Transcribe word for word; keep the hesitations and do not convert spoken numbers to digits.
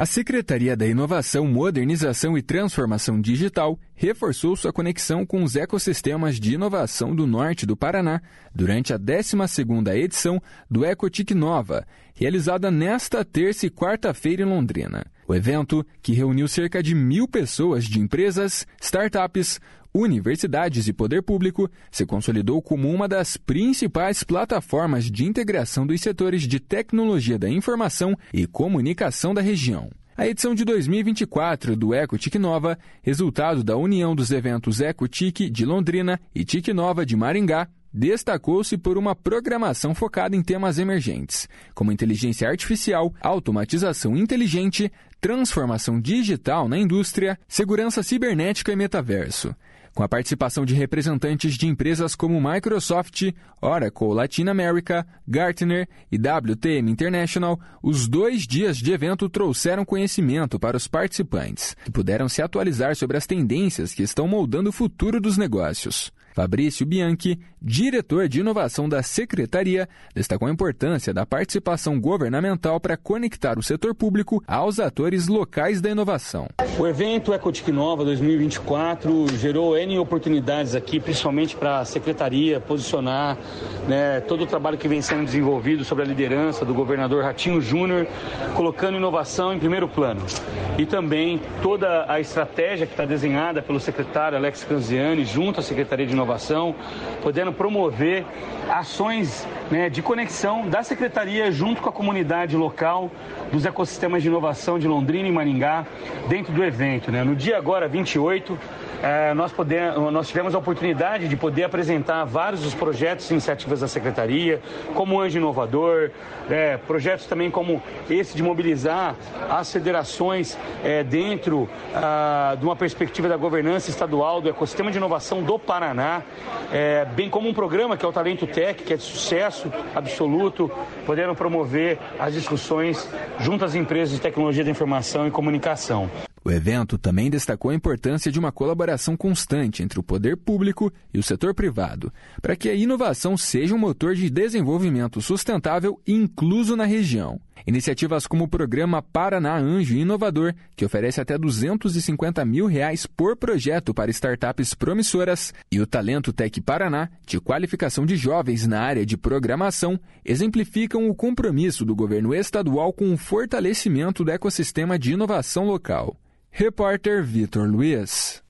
A Secretaria da Inovação, Modernização e Transformação Digital reforçou sua conexão com os ecossistemas de inovação do norte do Paraná durante a décima segunda edição do EcoTIC Nova, realizada nesta terça e quarta-feira em Londrina. O evento, que reuniu cerca de mil pessoas de empresas, startups, universidades e poder público, se consolidou como uma das principais plataformas de integração dos setores de tecnologia da informação e comunicação da região. A edição de dois mil e vinte e quatro do EcoTIC Nova, resultado da união dos eventos EcoTIC de Londrina e TIC Nova de Maringá, destacou-se por uma programação focada em temas emergentes, como inteligência artificial, automatização inteligente, transformação digital na indústria, segurança cibernética e metaverso. Com a participação de representantes de empresas como Microsoft, Oracle Latin America, Gartner e W T M International, os dois dias de evento trouxeram conhecimento para os participantes, que puderam se atualizar sobre as tendências que estão moldando o futuro dos negócios. Fabrício Bianchi, diretor de inovação da Secretaria, destacou a importância da participação governamental para conectar o setor público aos atores locais da inovação. O evento EcoTIC Nova dois mil e vinte e quatro gerou N oportunidades aqui, principalmente para a Secretaria posicionar, né, todo o trabalho que vem sendo desenvolvido sobre a liderança do governador Ratinho Júnior, colocando inovação em primeiro plano. E também toda a estratégia que está desenhada pelo secretário Alex Canziani, junto à Secretaria de Inovação, podendo promover ações, né, de conexão da Secretaria junto com a comunidade local dos ecossistemas de inovação de Londrina e Maringá dentro do evento, né? No dia agora, vinte e oito, eh, nós, podemos, nós tivemos a oportunidade de poder apresentar vários dos projetos e iniciativas da Secretaria, como o Anjo Inovador, eh, projetos também como esse de mobilizar as federações eh, dentro ah, de uma perspectiva da governança estadual do ecossistema de inovação do Paraná, eh, bem como um programa que é o Talento Tech, que é de sucesso absoluto, podendo promover as discussões junto às empresas de tecnologia da informação e comunicação. O evento também destacou a importância de uma colaboração constante entre o poder público e o setor privado, para que a inovação seja um motor de desenvolvimento sustentável e incluso na região. Iniciativas como o programa Paraná Anjo Inovador, que oferece até duzentos e cinquenta mil reais por projeto para startups promissoras, e o Talento Tech Paraná, de qualificação de jovens na área de programação, exemplificam o compromisso do governo estadual com o fortalecimento do ecossistema de inovação local. Repórter Vitor Luiz.